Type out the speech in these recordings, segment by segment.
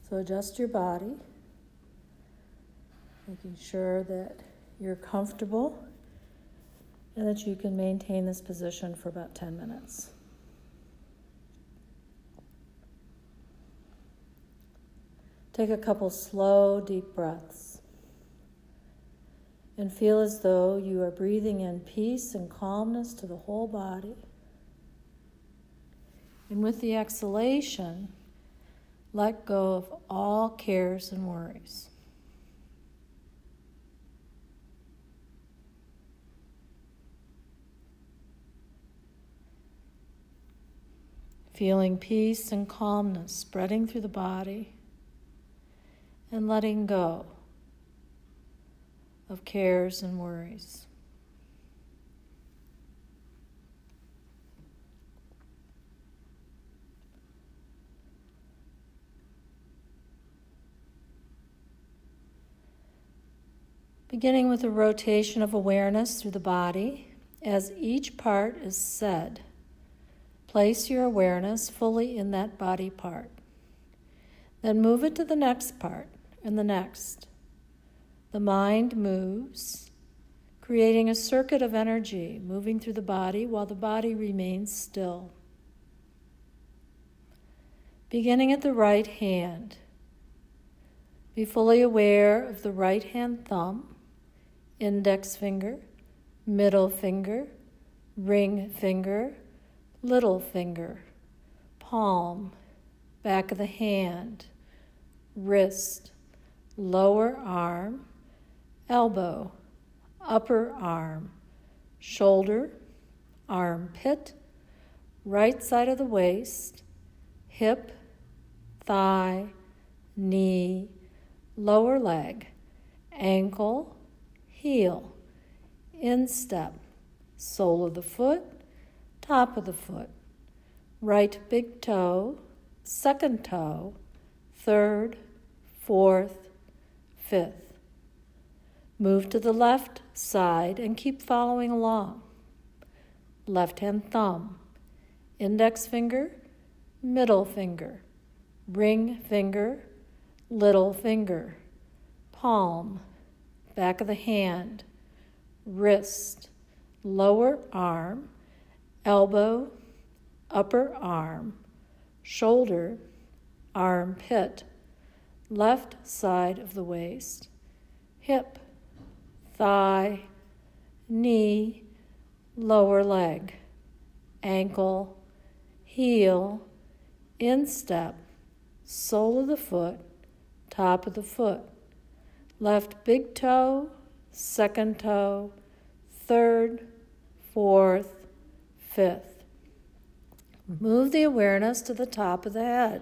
So adjust your body, making sure that you're comfortable and that you can maintain this position for about 10 minutes. Take a couple slow, deep breaths and feel as though you are breathing in peace and calmness to the whole body. And with the exhalation, let go of all cares and worries. Feeling peace and calmness spreading through the body and letting go of cares and worries. Beginning with a rotation of awareness through the body, as each part is said, place your awareness fully in that body part. Then move it to the next part and the next. The mind moves, creating a circuit of energy moving through the body while the body remains still. Beginning at the right hand, be fully aware of the right hand thumb, index finger, middle finger, ring finger, little finger, palm, back of the hand, wrist, lower arm, elbow, upper arm, shoulder, armpit, right side of the waist, hip, thigh, knee, lower leg, ankle, heel, instep, sole of the foot, top of the foot, right big toe, second toe, third, fourth, fifth. Move to the left side and keep following along. Left hand thumb, index finger, middle finger, ring finger, little finger, palm, back of the hand, wrist, lower arm, elbow, upper arm, shoulder, armpit, left side of the waist, hip, thigh, knee, lower leg, ankle, heel, instep, sole of the foot, top of the foot, left big toe, second toe, third, fourth, fifth. Move the awareness to the top of the head.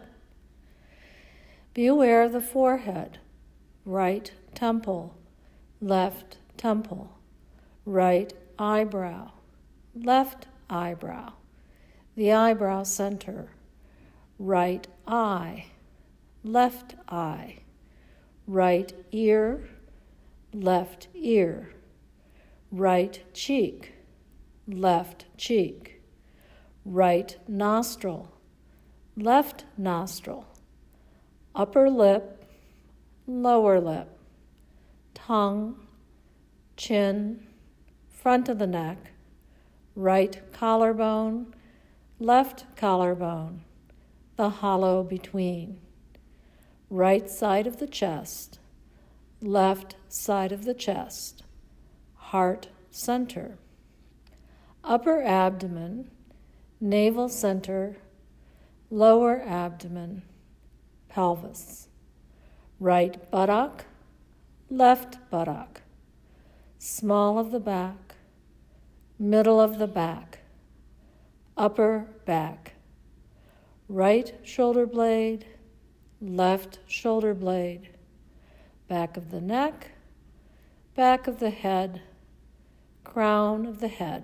Be aware of the forehead, right temple, left temple, right eyebrow, left eyebrow, the eyebrow center, right eye, left eye, right ear, left ear, right cheek, left cheek, right nostril, left nostril, upper lip, lower lip, tongue, chin, front of the neck, right collarbone, left collarbone, the hollow between, right side of the chest, left side of the chest, heart center, upper abdomen, navel center, lower abdomen, pelvis, right buttock, left buttock, small of the back, middle of the back, upper back, right shoulder blade, left shoulder blade, back of the neck, back of the head, crown of the head.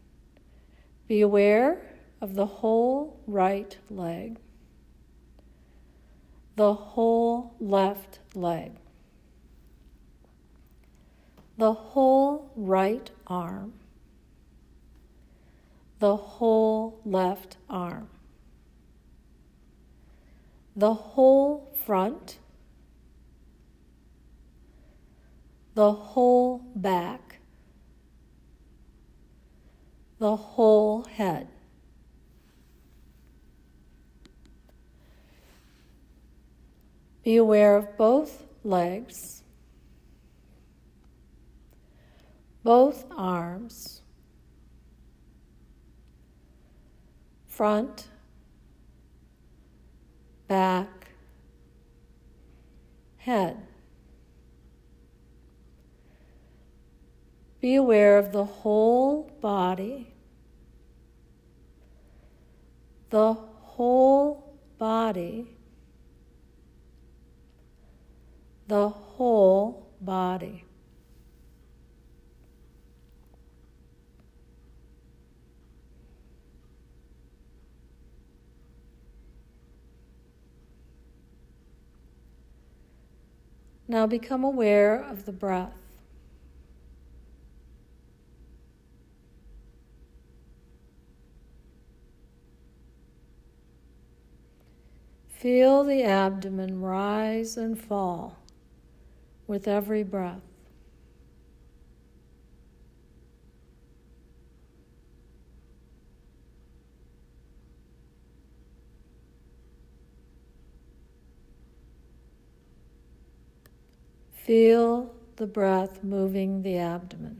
Be aware of the whole right leg, the whole left leg, the whole right arm, the whole left arm, the whole front, the whole back, the whole head. Be aware of both legs, both arms, front, back, head. Be aware of the whole body, the whole body, the whole body. Now become aware of the breath. Feel the abdomen rise and fall with every breath. Feel the breath moving the abdomen.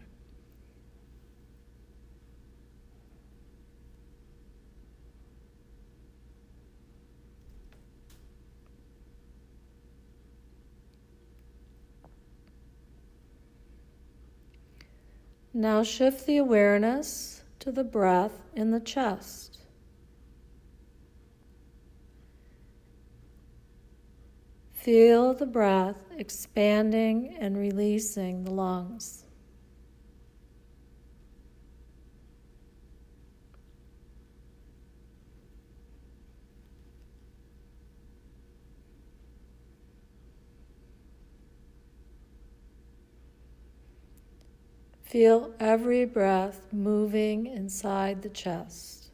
Now shift the awareness to the breath in the chest. Feel the breath expanding and releasing the lungs. Feel every breath moving inside the chest.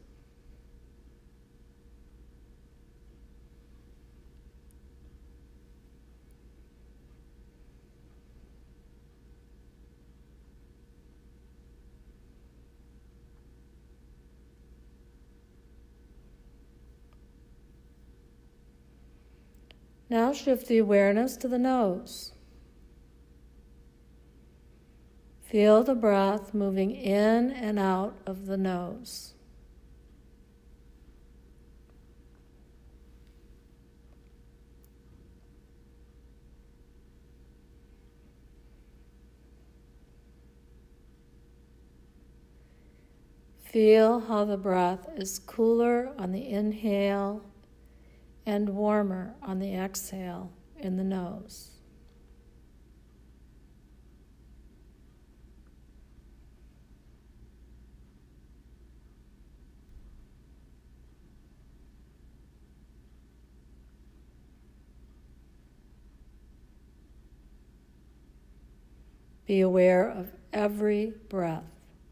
Now shift the awareness to the nose. Feel the breath moving in and out of the nose. Feel how the breath is cooler on the inhale and warmer on the exhale in the nose. Be aware of every breath.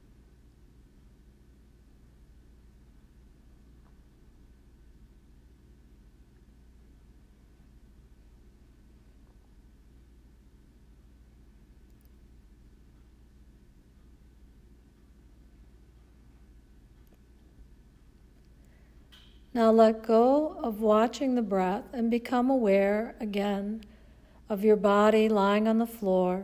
Now let go of watching the breath and become aware again of your body lying on the floor.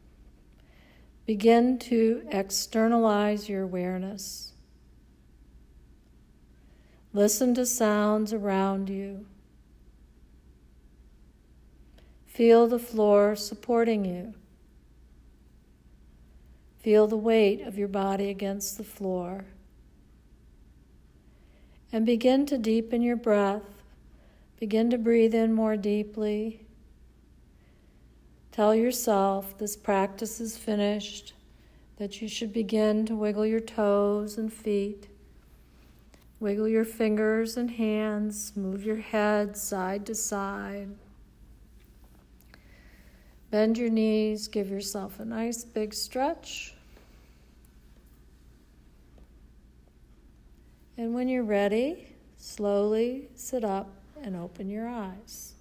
Begin to externalize your awareness. Listen to sounds around you. Feel the floor supporting you. Feel the weight of your body against the floor. And begin to deepen your breath. Begin to breathe in more deeply. Tell yourself this practice is finished, that you should begin to wiggle your toes and feet, wiggle your fingers and hands, move your head side to side. Bend your knees, give yourself a nice big stretch. And when you're ready, slowly sit up and open your eyes.